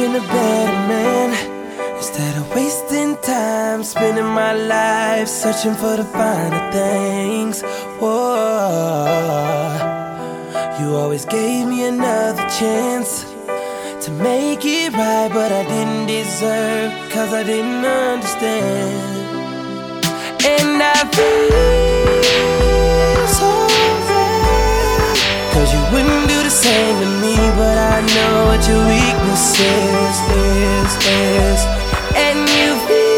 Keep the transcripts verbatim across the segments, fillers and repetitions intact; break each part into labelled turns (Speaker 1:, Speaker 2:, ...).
Speaker 1: been a better man. Instead of wasting time, spending my life searching for the finer things. Whoa, you always gave me another chance to make it right, but I didn't deserve, cause I didn't understand. And I feel so bad, cause you wouldn't do the same to me, but I know what your weakness is, is, is. And you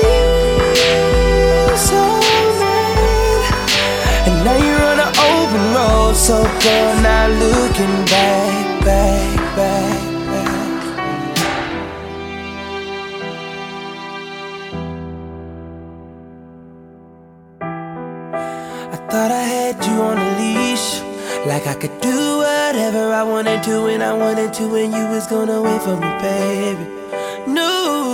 Speaker 1: feel so bad, and now you're on an open road, so go not looking back, back, back. I thought I had you on a leash, like I could do whatever I wanted to when I wanted to, and you was gonna wait for me, baby. No,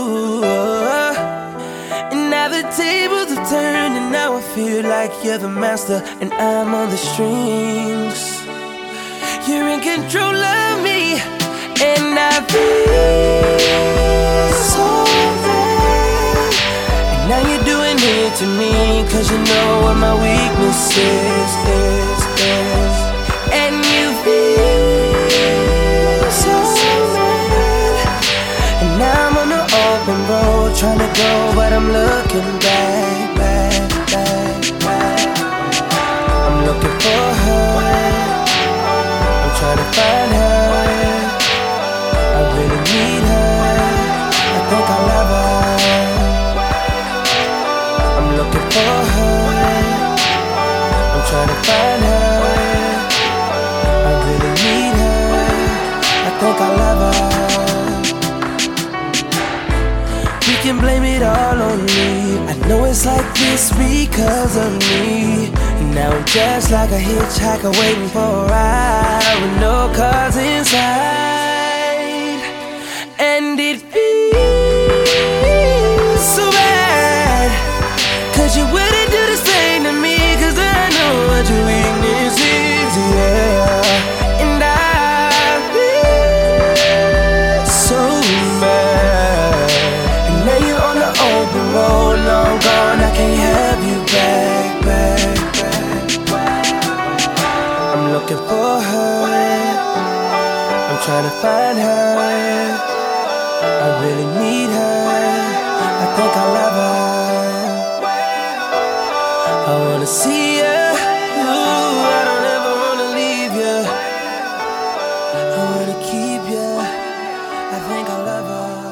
Speaker 1: and now the tables have turned, and now I feel like you're the master and I'm on the strings. You're in control of me, and I feel so bad. And now you're doing it to me, cause you know what my weakness is, is, is. And you feel so bad, and now I'm on the open road, trying to go, but I'm looking back, back, back, back. I'm looking for her, I'm trying to find her. I really need her, I think I love her. I'm looking for her, I'm trying to find her. I really need her, I think I love her. We can blame it all on me, I know it's like this because of me. Now I'm just like a hitchhiker waiting for a ride with no cars inside. And it feels so bad, cause you wouldn't do the same to me, cause I know what your weakness is, yeah. And I feel so bad, and now you're on the open road, long gone, I can't have you back, back, back. I'm looking for her, I'm trying to find her. I really need her, I think I love her. I wanna see her, ooh, I don't ever wanna leave ya. I wanna keep ya, I think I love her.